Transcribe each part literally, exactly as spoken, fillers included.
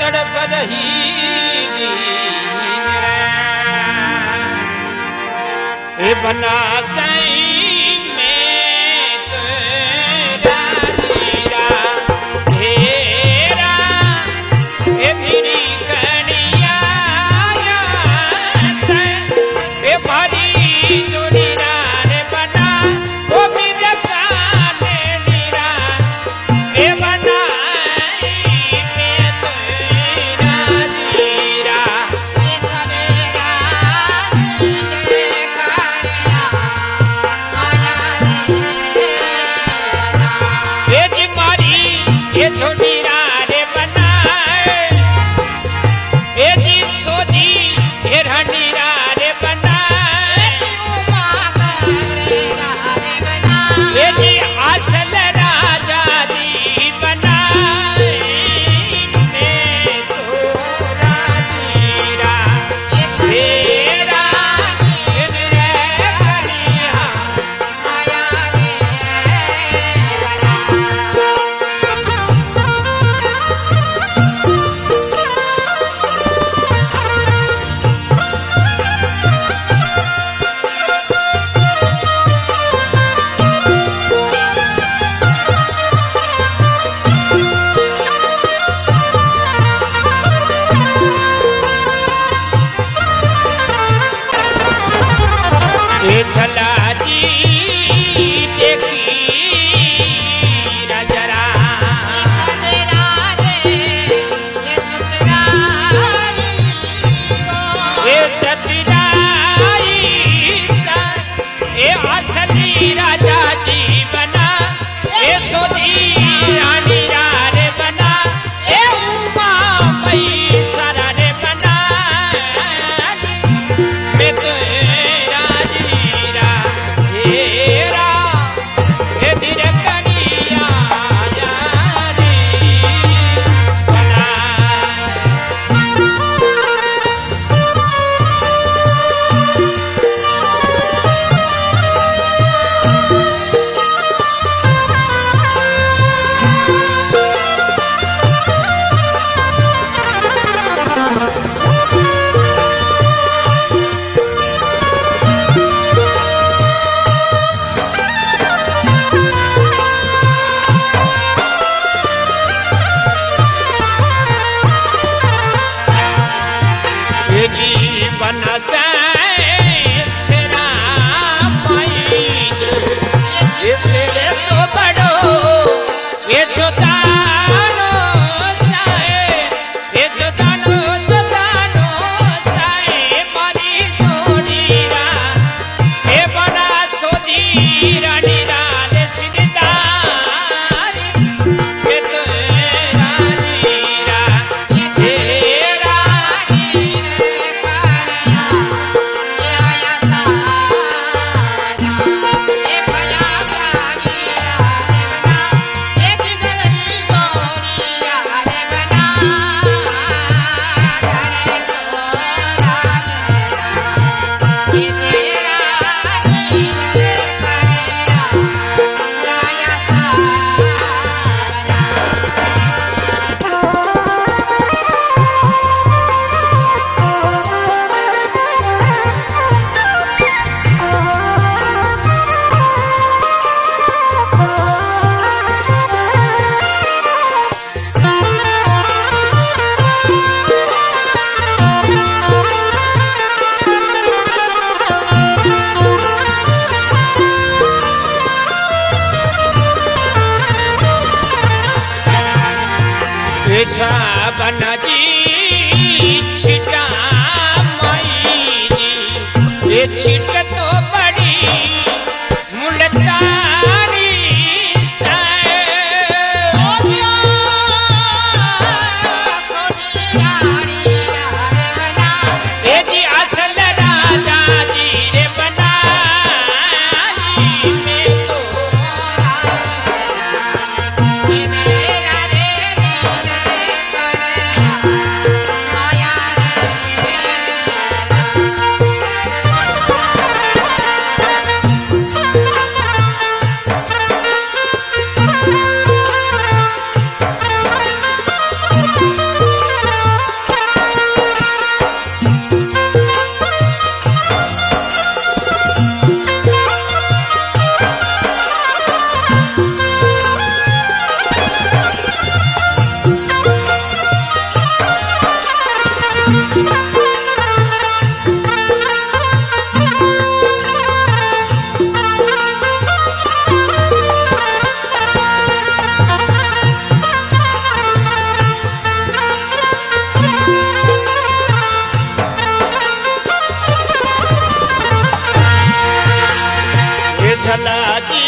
तड़प रही ए बना सई में तेरा जीरा तेरा ए मेरी कनिया ए भारी जोड़ी रान बना वो भी दसाने नीरा ए बना छला जी देखी नजरा ए चतुराई ए असली राजा जी बना ए सोधी रानी यार बना ए उमा मई सारा रे बना मैं तो विठला जी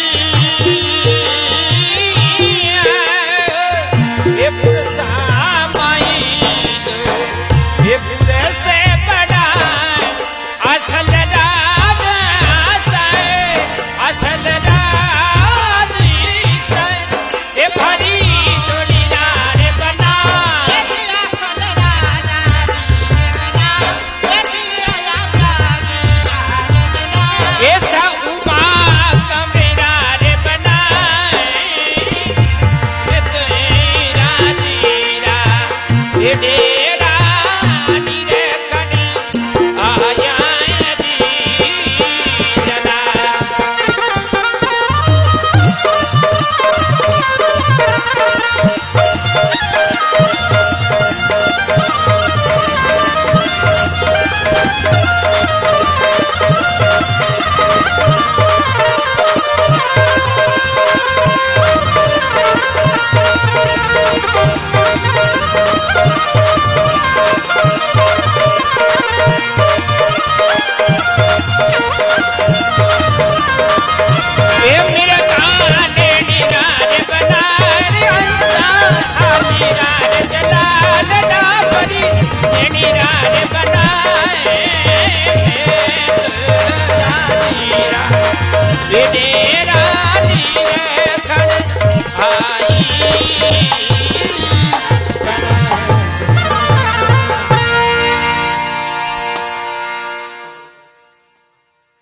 ये पुरसा माई ये पुरे से बड़ा असल राज असल राज ये भरी जोड़ीदार बना ऐसा उमा कमरा रे बनाए ये तेरा जीरा ये डेरा नीरे कनी आया दी जला ये मेरे काने निरारे बनाए निरारे जलाल डाबरी ये निरारे बनाए ये डेरा नीरे खड़ आई